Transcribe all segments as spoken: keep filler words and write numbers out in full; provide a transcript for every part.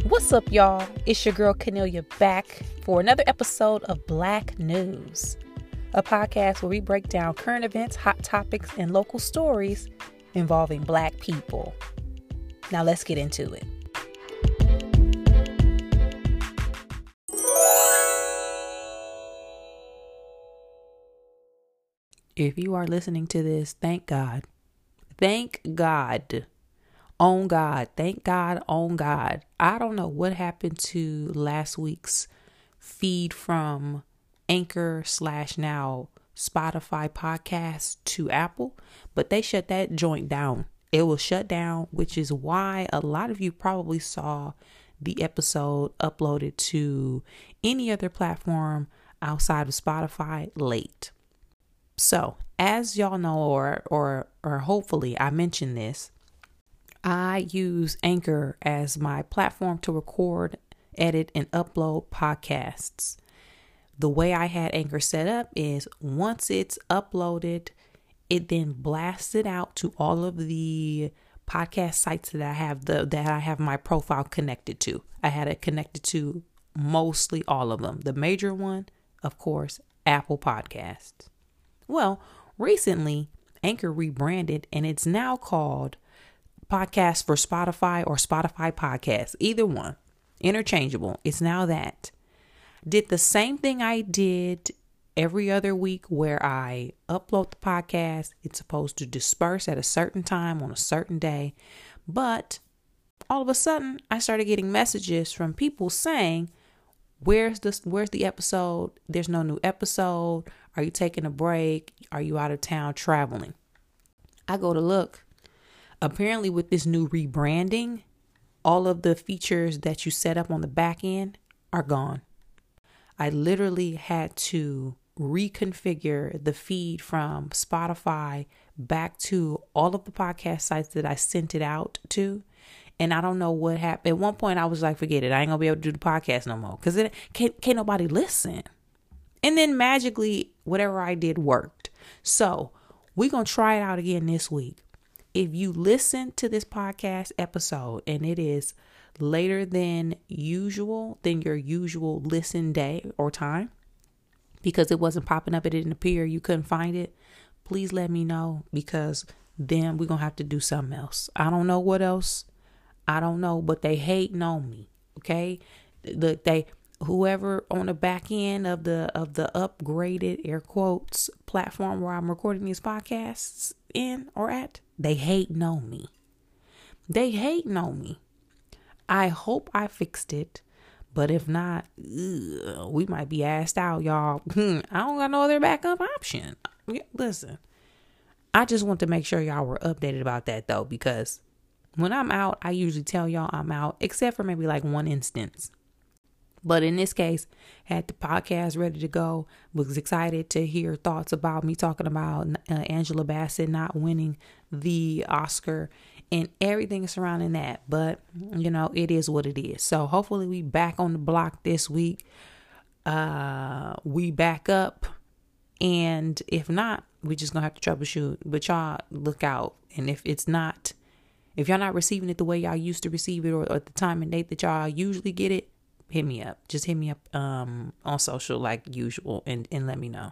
What's up, y'all? It's your girl Cornelia back for another episode of Black News, a podcast where we break down current events, hot topics, and local stories involving Black people. Now let's get into it. If you are listening to this, thank God. Thank God. On God. Thank God. On God. I don't know what happened to last week's feed from Anchor slash now Spotify podcast to Apple, but they shut that joint down. It was shut down, which is why a lot of you probably saw the episode uploaded to any other platform outside of Spotify late. So, as y'all know, or or or hopefully I mentioned this, I use Anchor as my platform to record, edit, and upload podcasts. The way I had Anchor set up is once it's uploaded, it then blasts it out to all of the podcast sites that I have the that I have my profile connected to. I had it connected to mostly all of them. The major one, of course, Apple Podcasts. Well, recently, Anchor rebranded and it's now called Podcast for Spotify or Spotify Podcast. Either one. Interchangeable. It's now that. Did the same thing I did every other week where I upload the podcast. It's supposed to disperse at a certain time on a certain day. But all of a sudden, I started getting messages from people saying, Where's this? Where's the episode? There's no new episode. Are you taking a break? Are you out of town traveling? I go to look. Apparently with this new rebranding, all of the features that you set up on the back end are gone. I literally had to reconfigure the feed from Spotify back to all of the podcast sites that I sent it out to. And I don't know what happened. At one point, I was like, forget it. I ain't going to be able to do the podcast no more. Because it can't, can't nobody listen. And then magically, whatever I did worked. So we're going to try it out again this week. If you listen to this podcast episode and it is later than usual, than your usual listen day or time, because it wasn't popping up, it didn't appear, you couldn't find it, please let me know. Because then we're going to have to do something else. I don't know what else. I don't know, but they hating on me. Okay. Look, they, whoever on the back end of the, of the upgraded air quotes platform where I'm recording these podcasts in or at, they hating on me. They hating on me. I hope I fixed it, but if not, ugh, we might be asked out, y'all. I don't got no other backup option. Listen, I just want to make sure y'all were updated about that though, because when I'm out, I usually tell y'all I'm out, except for maybe like one instance. But in this case, had the podcast ready to go, was excited to hear thoughts about me talking about uh, Angela Bassett not winning the Oscar and everything surrounding that. But, you know, it is what it is. So hopefully we back on the block this week. Uh, we back up. And if not, we just gonna have to troubleshoot. But y'all look out. And if it's not, if y'all not receiving it the way y'all used to receive it or, or the time and date that y'all usually get it, hit me up. Just hit me up um, on social like usual and, and let me know.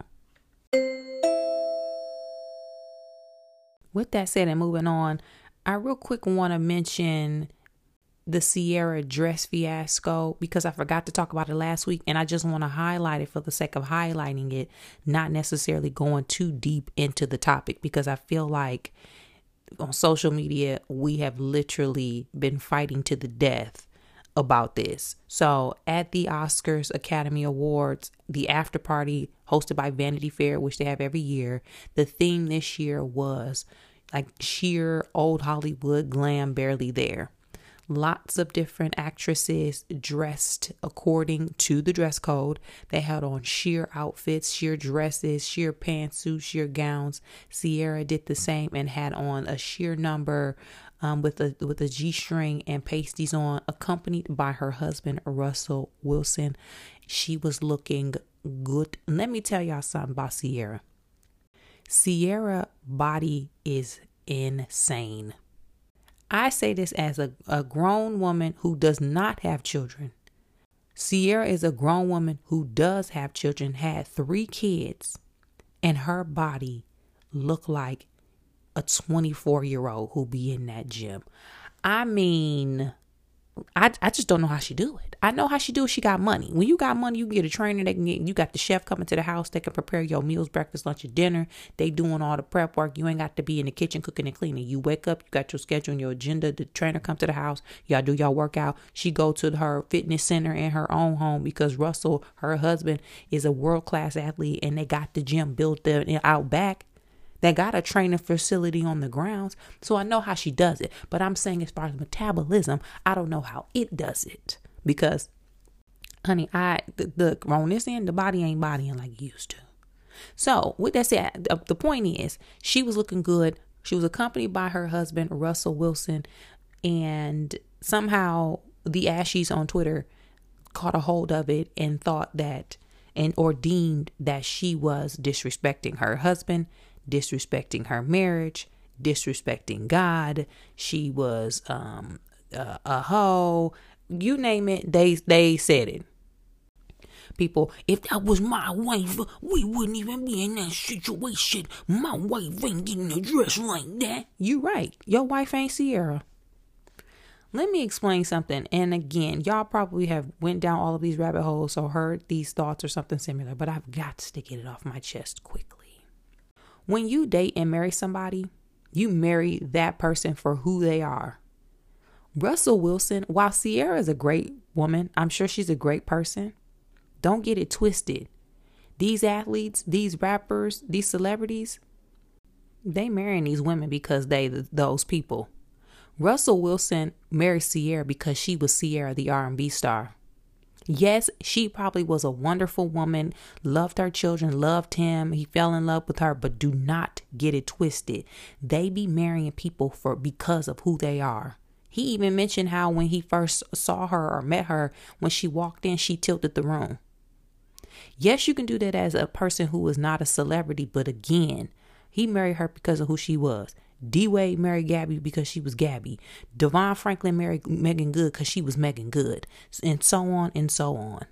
With that said and moving on, I real quick want to mention the Ciara dress fiasco because I forgot to talk about it last week and I just want to highlight it for the sake of highlighting it, not necessarily going too deep into the topic because I feel like on social media, we have literally been fighting to the death about this. So at the Oscars Academy Awards, the after party hosted by Vanity Fair, which they have every year, the theme this year was like sheer old Hollywood glam, barely there. Lots of different actresses dressed according to the dress code. They had on sheer outfits, sheer dresses, sheer pantsuits, sheer gowns. Ciara did the same and had on a sheer number um, with a with a G-string and pasties on, accompanied by her husband, Russell Wilson. She was looking good. Let me tell y'all something about Ciara. Ciara body is insane. I say this as a, a grown woman who does not have children. Ciara is a grown woman who does have children, had three kids, and her body looked like a twenty-four year old who be in that gym. I mean, I, I just don't know how she do it. I know how she do it. She got money. When you got money, you can get a trainer. They can get, you got the chef coming to the house. They can prepare your meals, breakfast, lunch, and dinner. They doing all the prep work. You ain't got to be in the kitchen cooking and cleaning. You wake up, you got your schedule and your agenda. The trainer come to the house. Y'all do y'all workout. She go to her fitness center in her own home because Russell, her husband, is a world-class athlete and they got the gym built there out back. They got a training facility on the grounds. So I know how she does it. But I'm saying as far as metabolism, I don't know how it does it. Because, honey, I the, the on this end, the body ain't bodying like it used to. So with that said, the, the point is, she was looking good. She was accompanied by her husband, Russell Wilson. And somehow the Ashies on Twitter caught a hold of it and thought that, and or deemed that she was disrespecting her husband, disrespecting her marriage, disrespecting God. She was um a, a hoe. You name it, they they said it. People, if that was my wife, we wouldn't even be in that situation. My wife ain't getting a dress like that. You right. Your wife ain't Ciara. Let me explain something. And again, y'all probably have went down all of these rabbit holes or heard these thoughts or something similar, but I've got to get it off my chest quickly. When you date and marry somebody, you marry that person for who they are. Russell Wilson, while Ciara is a great woman, I'm sure she's a great person. Don't get it twisted. These athletes, these rappers, these celebrities, they marrying these women because they those people. Russell Wilson married Ciara because she was Ciara, the R and B star. Yes, she probably was a wonderful woman, loved her children, loved him. He fell in love with her, but do not get it twisted. They be marrying people for because of who they are. He even mentioned how when he first saw her or met her, when she walked in, she tilted the room. Yes, you can do that as a person who is not a celebrity, but again, he married her because of who she was. D-Wade married Gabby because she was Gabby. Devon Franklin married Megan Good because she was Megan Good. And so on and so on.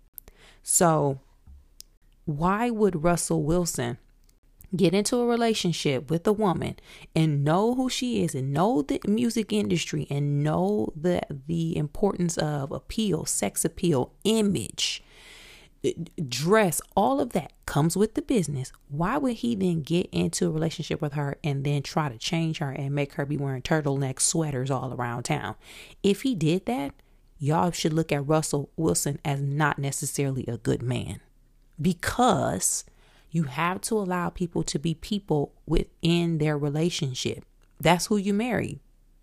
So why would Russell Wilson get into a relationship with a woman and know who she is and know the music industry and know the, the importance of appeal, sex appeal, image, dress, all of that comes with the business? Why would he then get into a relationship with her and then try to change her and make her be wearing turtleneck sweaters all around town? If he did that, y'all should look at Russell Wilson as not necessarily a good man, because you have to allow people to be people within their relationship. That's who you marry.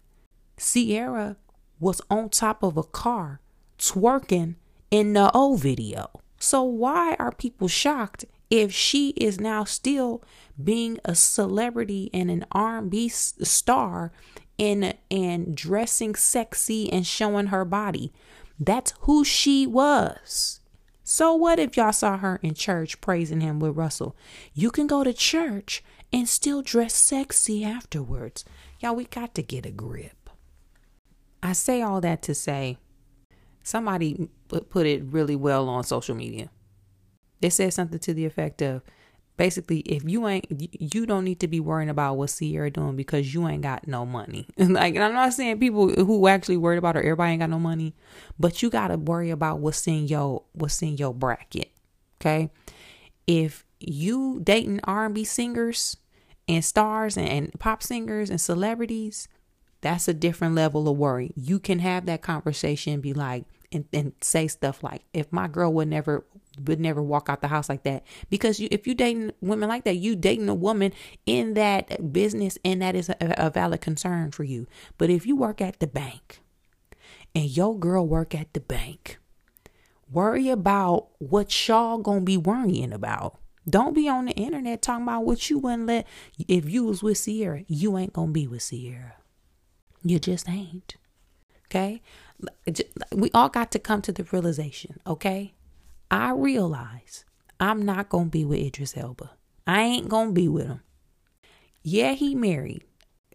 Ciara was on top of a car twerking in the O video. So why are people shocked if she is now still being a celebrity and an R and B star and, and dressing sexy and showing her body? That's who she was. So what if y'all saw her in church praising him with Russell? You can go to church and still dress sexy afterwards. Y'all, we got to get a grip. I say all that to say, somebody put it really well on social media. They said something to the effect of, basically, if you ain't, you don't need to be worrying about what Ciara doing because you ain't got no money. Like, and I'm not saying people who actually worried about her, everybody ain't got no money, but you got to worry about what's in your, what's in your bracket. Okay. If you dating R and B singers and stars and, and pop singers and celebrities, that's a different level of worry. You can have that conversation and be like, and, and say stuff like, if my girl would never would never walk out the house like that. Because you, if you dating women like that, you dating a woman in that business, and that is a, a valid concern for you. But if you work at the bank and your girl work at the bank, worry about what y'all gonna be worrying about. Don't be on the internet talking about what you wouldn't let. If you was with Ciara, you ain't gonna be with Ciara. You just ain't. Okay? We all got to come to the realization, okay? I realize I'm not going to be with Idris Elba. I ain't going to be with him. Yeah, he married.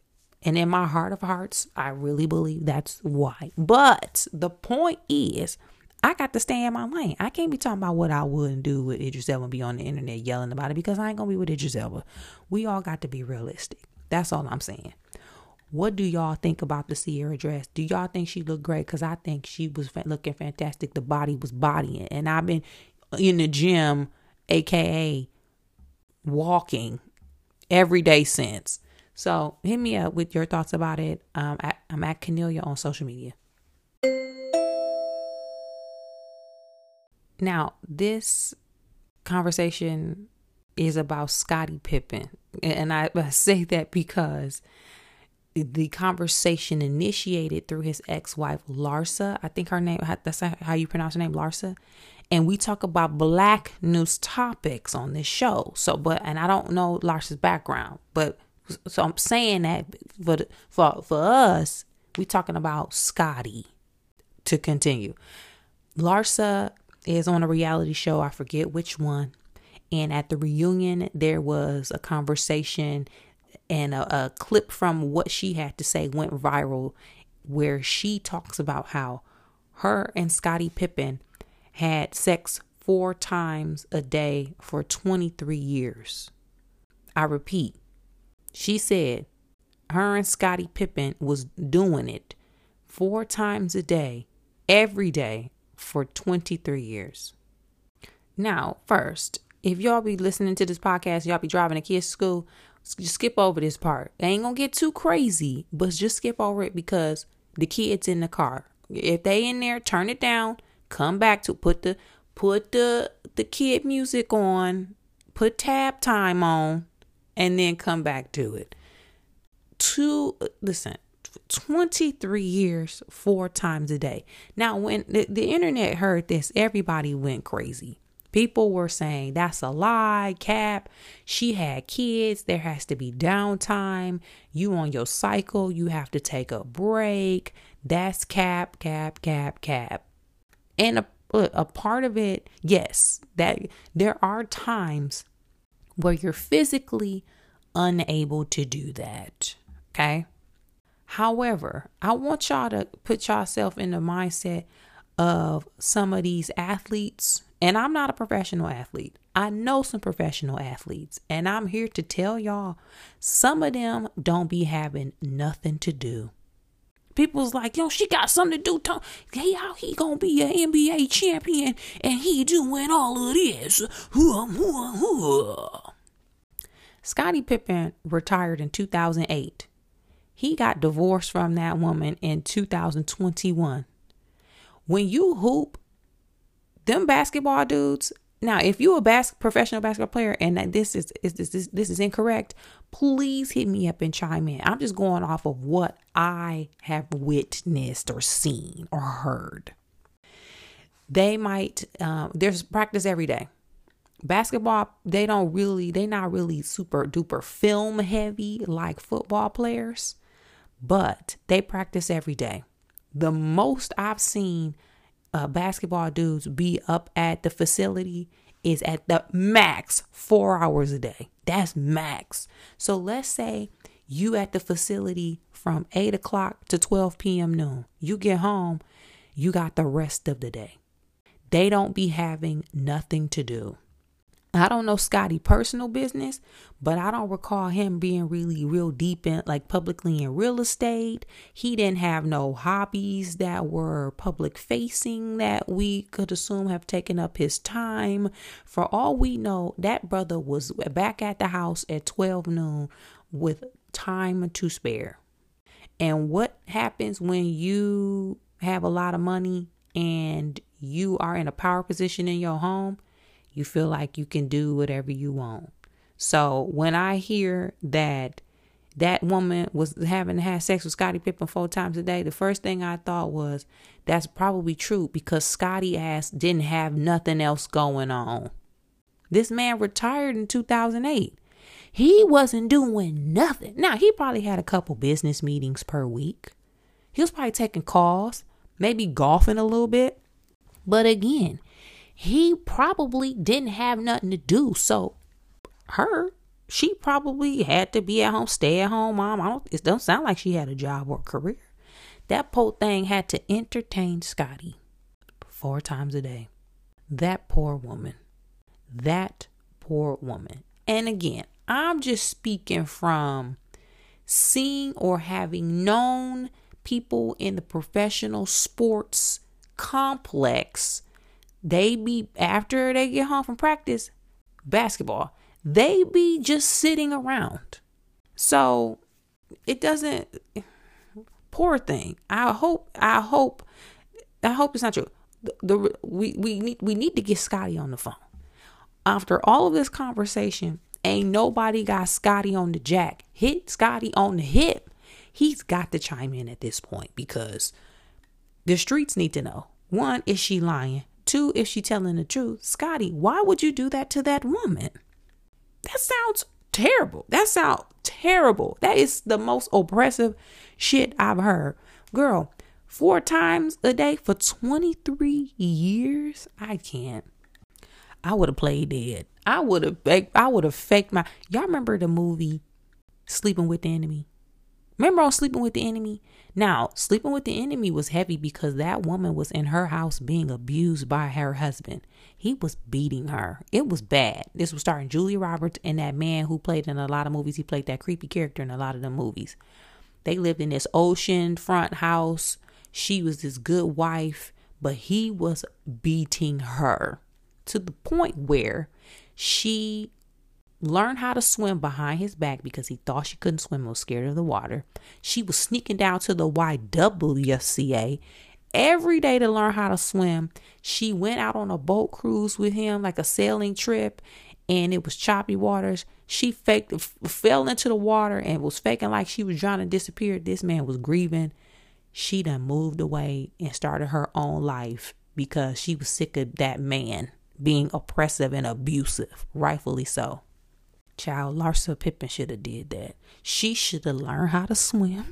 And in my heart of hearts, I really believe that's why. But the point is, I got to stay in my lane. I can't be talking about what I wouldn't do with Idris Elba and be on the internet yelling about it, because I ain't going to be with Idris Elba. We all got to be realistic. That's all I'm saying. What do y'all think about the Ciara dress? Do y'all think she looked great? Because I think she was fa- looking fantastic. The body was bodying. And I've been in the gym, A K A walking, every day since. So hit me up with your thoughts about it. Um, I, I'm at Cornelia on social media. Now, this conversation is about Scottie Pippen. And I, I say that because the conversation initiated through his ex-wife, Larsa. I think her name, that's how you pronounce her name, Larsa. And we talk about black news topics on this show. So, but, and I don't know Larsa's background, but so I'm saying that for, for, for us, we talking about Scottie to continue. Larsa is on a reality show. I forget which one. And at the reunion, there was a conversation and a, a clip from what she had to say went viral, where she talks about how her and Scottie Pippen had sex four times a day for twenty-three years. I repeat, she said her and Scottie Pippen was doing it four times a day, every day for twenty-three years. Now, first, if y'all be listening to this podcast, y'all be driving the kids to school, just skip over this part. It ain't gonna get too crazy, but just skip over it because the kids in the car. If they in there, turn it down, come back to put the put the the kid music on, put tab time on, and then come back to it. Two, listen, twenty-three years, four times a day. Now, when the, the internet heard this, everybody went crazy. People were saying that's a lie, cap. She had kids. There has to be downtime. You on your cycle. You have to take a break. That's cap, cap, cap, cap. And a, a part of it, yes, that there are times where you're physically unable to do that. Okay. However, I want y'all to put yourself in the mindset of some of these athletes. And I'm not a professional athlete. I know some professional athletes. And I'm here to tell y'all, some of them don't be having nothing to do. People's like, yo, she got something to do. Hey, how he gonna be an N B A champion and he doing all of this? Scottie Pippen retired in two thousand eight. He got divorced from that woman in two thousand twenty-one. When you hoop, them basketball dudes. Now, if you're a bas- professional basketball player and that this is, is this, this this is incorrect, please hit me up and chime in. I'm just going off of what I have witnessed or seen or heard. They might, um, there's practice every day. Basketball, they don't really, they not really super duper film heavy like football players, but they practice every day. The most I've seen Uh, basketball dudes be up at the facility is at the max four hours a day. That's max. So let's say you at the facility from eight o'clock to twelve p.m. noon. You get home, you got the rest of the day. They don't be having nothing to do. I don't know Scottie personal business, but I don't recall him being really real deep in like publicly in real estate. He didn't have no hobbies that were public facing that we could assume have taken up his time. For all we know, that brother was back at the house at twelve noon with time to spare. And what happens when you have a lot of money and you are in a power position in your home? You feel like you can do whatever you want. So when I hear that that woman was having to have sex with Scottie Pippen four times a day, the first thing I thought was that's probably true because Scottie ass didn't have nothing else going on. This man retired in two thousand eight. He wasn't doing nothing. Now, he probably had a couple business meetings per week. He was probably taking calls, maybe golfing a little bit. But again, he probably didn't have nothing to do. So her She probably had to be at home, stay at home mom. I don't, it don't sound like she had a job or a career. That poor thing had to entertain Scotty four times a day. That poor woman. That poor woman. And again, I'm just speaking from seeing or having known people in the professional sports complex. They be, after they get home from practice, basketball, they be just sitting around. So it doesn't, poor thing. I hope, I hope, I hope it's not true. The, the we, we need, we need to get Scotty on the phone. After all of this conversation, ain't nobody got Scotty on the jack. Hit Scotty on the hip. He's got to chime in at this point because the streets need to know. One, is she lying? Two, is she telling the truth? Scotty, why would you do that to that woman? That sounds terrible. That sounds terrible. That is the most oppressive shit I've heard. Girl, four times a day for twenty-three years? I can't. I would have played dead. I would have I would have faked my... Y'all remember the movie Sleeping with the Enemy? Remember on Sleeping with the Enemy? Now, Sleeping with the Enemy was heavy because that woman was in her house being abused by her husband. He was beating her. It was bad. This was starring Julia Roberts and that man who played in a lot of movies. He played that creepy character in a lot of the movies. They lived in this ocean front house. She was this good wife, but he was beating her to the point where she learned how to swim behind his back because he thought she couldn't swim and was scared of the water. She was sneaking down to the Y W C A every day to learn how to swim. She went out on a boat cruise with him, like a sailing trip, and it was choppy waters. She faked, f- fell into the water and was faking like she was trying to disappear. This man was grieving. She done moved away and started her own life because she was sick of that man being oppressive and abusive, rightfully so. Child, Larsa Pippen should have did that. She should have learned how to swim.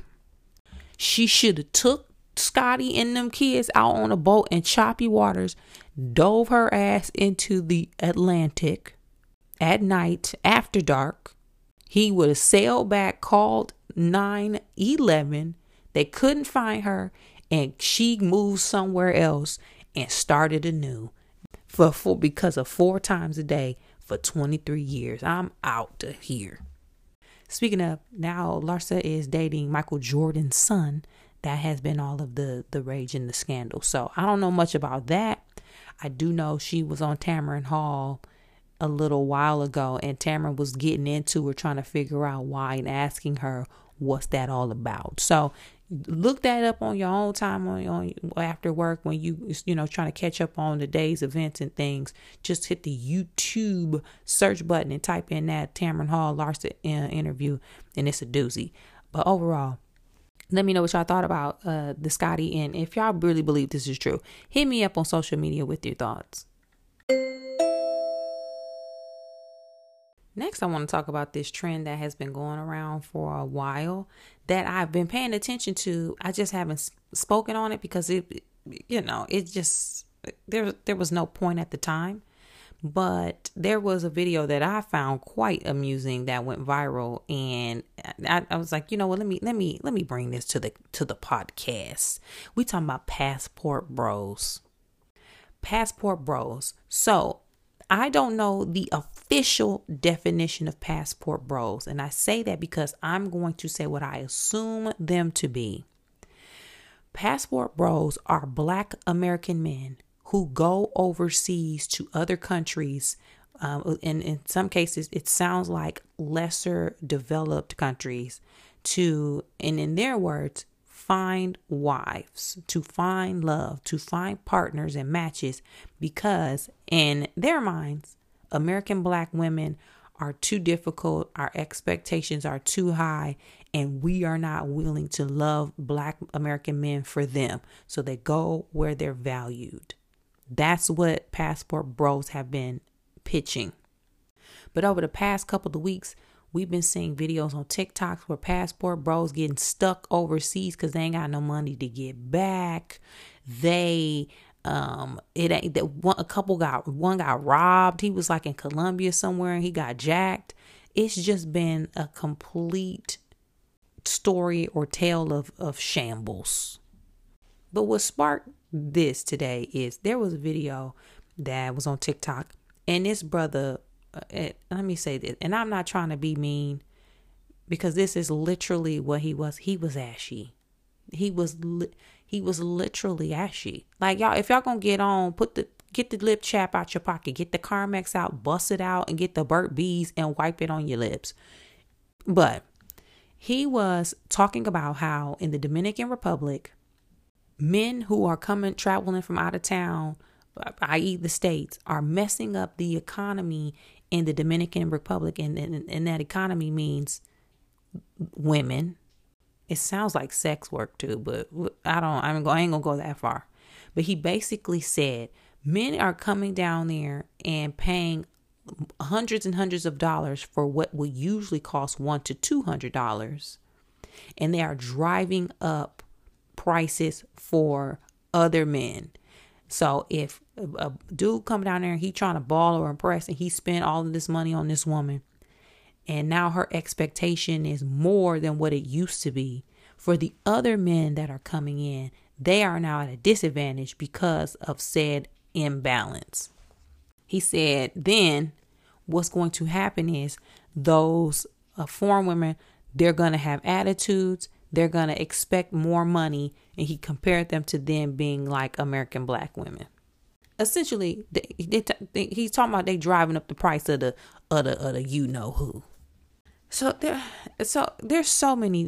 She should have took Scotty and them kids out on a boat in choppy waters, dove her ass into the Atlantic at night after dark. He would have sailed back, called nine one one. They couldn't find her, and she moved somewhere else and started anew. For, for because of four times a day for twenty-three years. I'm out to here. Speaking of, now Larsa is dating Michael Jordan's son. That has been all of the, the rage and the scandal. So I don't know much about that. I do know she was on Tamron Hall a little while ago, and Tamron was getting into her, trying to figure out why and asking her, what's that all about? So look that up on your own time on, on after work when you you know trying to catch up on the day's events and things. Just hit the YouTube search button and type in that Tamron Hall Larsa uh, interview, and it's a doozy. But overall, let me know what y'all thought about uh, the Scotty, and if y'all really believe this is true, hit me up on social media with your thoughts. Next, I want to talk about this trend that has been going around for a while that I've been paying attention to. I just haven't spoken on it because it, you know, it just, there, there was no point at the time. But there was a video that I found quite amusing that went viral, and I, I was like, you know what, let me, let me, let me bring this to the, to the podcast. We talking about passport bros, passport bros. So I don't know the official definition of passport bros, and I say that because I'm going to say what I assume them to be. Passport bros are Black American men who go overseas to other countries. Um, and in some cases, it sounds like lesser developed countries to, and in their words, find wives, to find love, to find partners and matches, because in their minds, American Black women are too difficult, our expectations are too high, and we are not willing to love Black American men for them. So they go where they're valued. That's what passport bros have been pitching. But over the past couple of weeks, we've been seeing videos on TikTok where passport bros getting stuck overseas because they ain't got no money to get back. They, um, it ain't that one, a couple got, one got robbed. He was like in Colombia somewhere and he got jacked. It's just been a complete story or tale of, of shambles. But what sparked this today is there was a video that was on TikTok, and this brother, uh, let me say this, and I'm not trying to be mean, because this is literally what he was. He was ashy. He was li- he was literally ashy. Like, y'all, if y'all gonna get on, put the get the lip chap out your pocket, get the Carmex out, bust it out, and get the Burt Bees and wipe it on your lips. But he was talking about how in the Dominican Republic, men who are coming, traveling from out of town, that is the States, are messing up the economy in the Dominican Republic. And, and, and that economy means women. It sounds like sex work too, but I don't, I'm, I ain't gonna go that far. But he basically said men are coming down there and paying hundreds and hundreds of dollars for what would usually cost one to two hundred dollars, and they are driving up prices for other men. So if a, a dude come down there and he trying to ball or impress, and he spent all of this money on this woman, and now her expectation is more than what it used to be, for the other men that are coming in, they are now at a disadvantage because of said imbalance. He said then what's going to happen is those uh, foreign women, they're going to have attitudes. They're going to expect more money. And he compared them to them being like American black women. Essentially, they, they, they, he's talking about they driving up the price of the, of the, of the you know who. So there, so there's so many,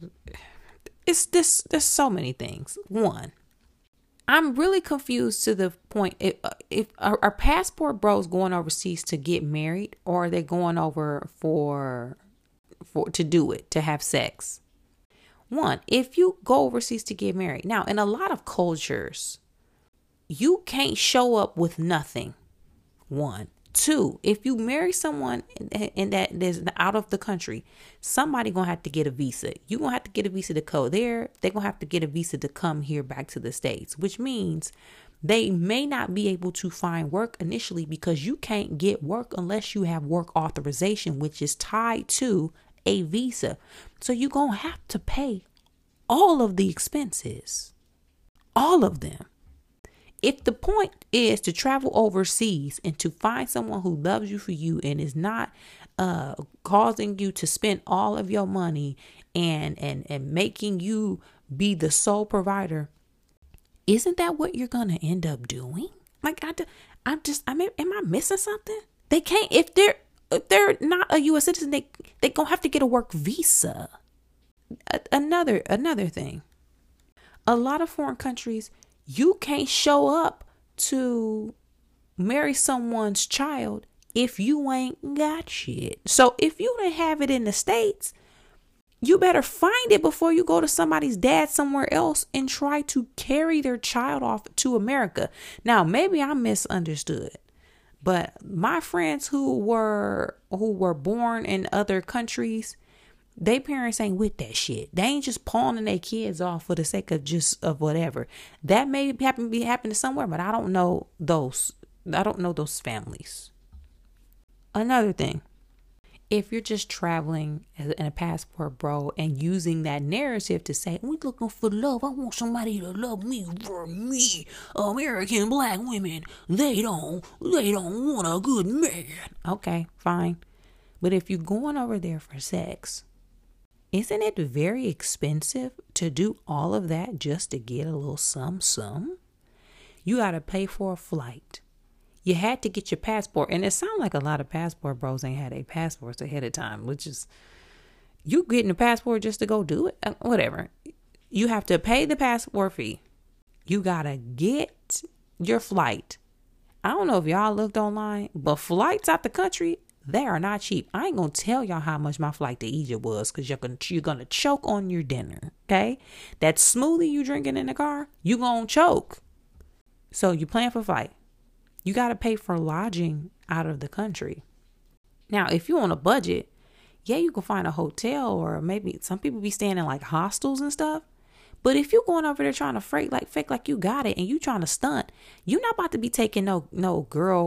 it's this, there's so many things. One, I'm really confused to the point, if, if are, are passport bros going overseas to get married, or are they going over for, for, to do it, to have sex? One, if you go overseas to get married, now in a lot of cultures, you can't show up with nothing. One. Two, if you marry someone and that is out of the country, somebody gonna have to get a visa. You gonna have to get a visa to go there. They're gonna have to get a visa to come here back to the States, which means they may not be able to find work initially, because you can't get work unless you have work authorization, which is tied to a visa. So you're gonna have to pay all of the expenses, all of them. If the point is to travel overseas and to find someone who loves you for you and is not uh, causing you to spend all of your money and, and, and making you be the sole provider, isn't that what you're going to end up doing? Like, I, I'm just, I mean, am I missing something? They can't, if they're, if they're not a U S citizen, they, they gonna have to get a work visa. A, another, another thing, a lot of foreign countries, you can't show up to marry someone's child if you ain't got shit. So if you didn't have it in the States, you better find it before you go to somebody's dad somewhere else and try to carry their child off to America. Now, maybe I misunderstood, but my friends who were who were born in other countries, they parents ain't with that shit. They ain't just pawning their kids off for the sake of just of whatever. That may happen be happening somewhere, but I don't know those. I don't know those families. Another thing, if you're just traveling as in a passport bro and using that narrative to say, we looking for love, I want somebody to love me for me. American black women, they don't, they don't want a good man. Okay, fine. But if you're going over there for sex, isn't it very expensive to do all of that just to get a little some some? You got to pay for a flight. You had to get your passport. And it sounds like a lot of passport bros ain't had their passports ahead of time, which is, you getting a passport just to go do it? Whatever. You have to pay the passport fee. You got to get your flight. I don't know if y'all looked online, but flights out the country, they are not cheap. I ain't going to tell y'all how much my flight to Egypt was, because you're going you're gonna choke on your dinner, okay? That smoothie you drinking in the car, you going to choke. So you plan for flight. You got to pay for lodging out of the country. Now, if you're on a budget, yeah, you can find a hotel, or maybe some people be staying in like hostels and stuff. But if you're going over there trying to fake like fake like you got it and you trying to stunt, you're not about to be taking no no girl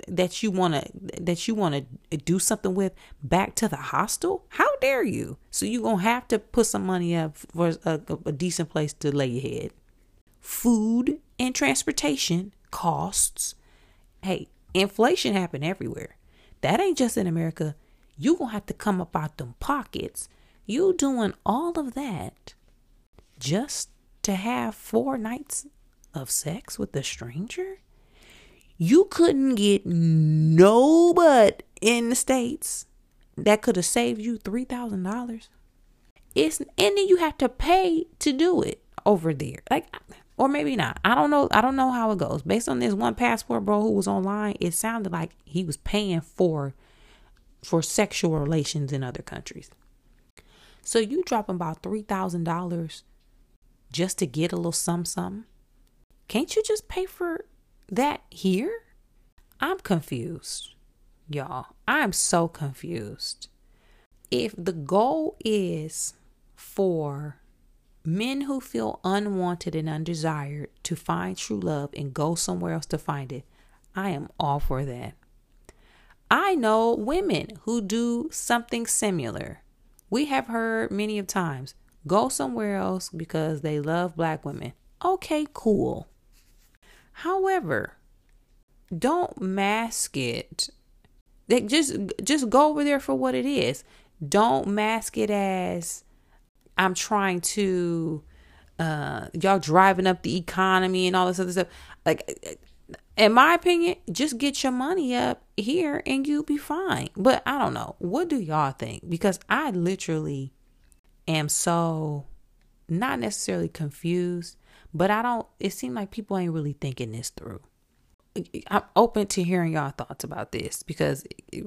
that you want to that you want to do something with back to the hostel? How dare you? So you're going to have to put some money up for a, a decent place to lay your head. Food and transportation costs. Hey, inflation happen everywhere. That ain't just in America. You going to have to come up out them pockets. You doing all of that just to have four nights of sex with a stranger? You couldn't get no butt in the States that could have saved you three thousand dollars. It's, and then you have to pay to do it over there. Like, or maybe not. I don't know. I don't know how it goes. Based on this one passport bro who was online, it sounded like he was paying for for sexual relations in other countries. So you dropping about three thousand dollars just to get a little something, something? Can't you just pay for that here? I'm confused, y'all. I'm so confused. If the goal is for men who feel unwanted and undesired to find true love and go somewhere else to find it, I am all for that. I know women who do something similar. We have heard many of times, go somewhere else because they love black women. Okay, cool. However, don't mask it. They just, just go over there for what it is. Don't mask it as I'm trying to, uh, y'all driving up the economy and all this other stuff. Like, in my opinion, just get your money up here and you'll be fine. But I don't know. What do y'all think? Because I literally am so not necessarily confused, but I don't, it seems like people ain't really thinking this through. I'm open to hearing y'all thoughts about this because it,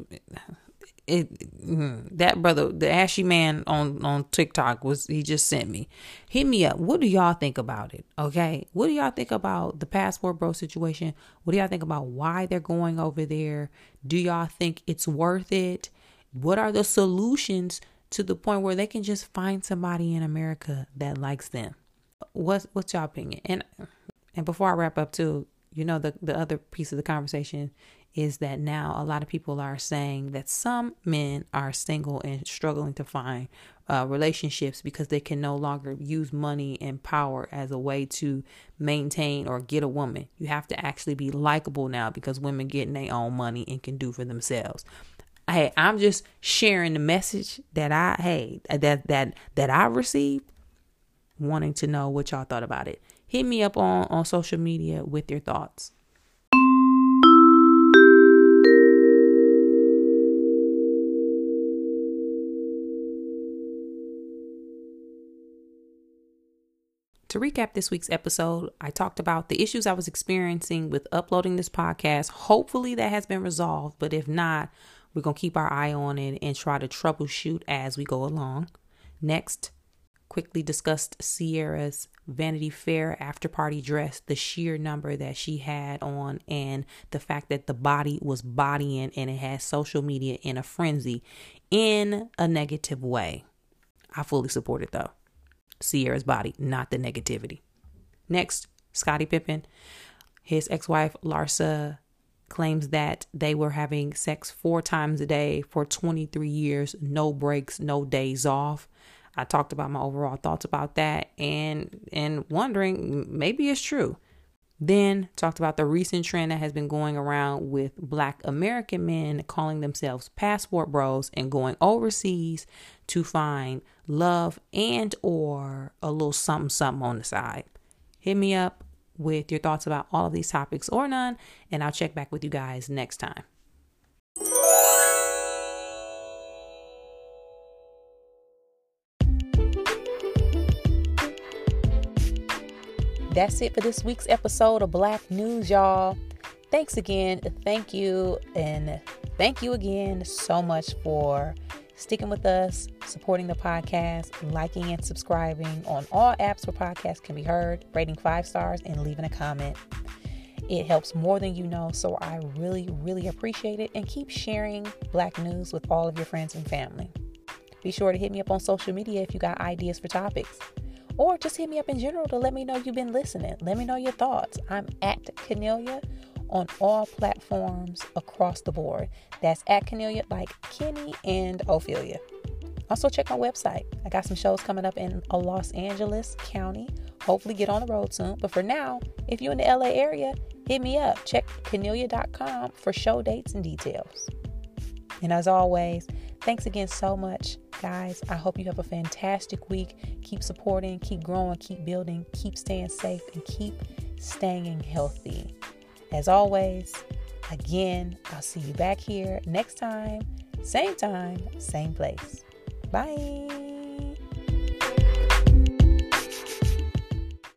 it, that brother, the ashy man on, on TikTok was, he just sent me, hit me up. What do y'all think about it? Okay. What do y'all think about the passport bro situation? What do y'all think about why they're going over there? Do y'all think it's worth it? What are the solutions to the point where they can just find somebody in America that likes them? What's, what's your opinion? And, and before I wrap up too, you know, the, the other piece of the conversation is that now a lot of people are saying that some men are single and struggling to find uh, relationships because they can no longer use money and power as a way to maintain or get a woman. You have to actually be likable now because women getting their own money and can do for themselves. Hey, I'm just sharing the message that I, hey, that, that, that I received, wanting to know what y'all thought about it. Hit me up on, on social media with your thoughts. To recap this week's episode, I talked about the issues I was experiencing with uploading this podcast. Hopefully that has been resolved, but if not, we're going to keep our eye on it and try to troubleshoot as we go along. Next, quickly discussed Ciara's Vanity Fair after party dress, the sheer number that she had on, and the fact that the body was bodying and it had social media in a frenzy in a negative way. I fully support it though. Ciara's body, not the negativity. Next, Scottie Pippen. His ex-wife Larsa claims that they were having sex four times a day for twenty-three years, no breaks, no days off. I talked about my overall thoughts about that and and wondering maybe it's true. Then talked about the recent trend that has been going around with Black American men calling themselves passport bros and going overseas to find love and or a little something something on the side. Hit me up with your thoughts about all of these topics or none, and I'll check back with you guys next time. That's it for this week's episode of Black News, y'all. Thanks again. Thank you. And thank you again so much for sticking with us, supporting the podcast, liking and subscribing on all apps where podcasts can be heard, rating five stars and leaving a comment. It helps more than you know. So I really, really appreciate it. And keep sharing Black News with all of your friends and family. Be sure to hit me up on social media if you got ideas for topics. Or just hit me up in general to let me know you've been listening. Let me know your thoughts. I'm at Cornelia on all platforms across the board. That's at Kennelia, like Kenny and Ophelia. Also check my website. I got some shows coming up in Los Angeles County. Hopefully get on the road soon. But for now, if you're in the L A area, hit me up. Check Kennelia dot com for show dates and details. And as always, thanks again so much, guys. I hope you have a fantastic week. Keep supporting, keep growing, keep building, keep staying safe, and keep staying healthy. As always, again, I'll see you back here next time. Same time, same place. Bye.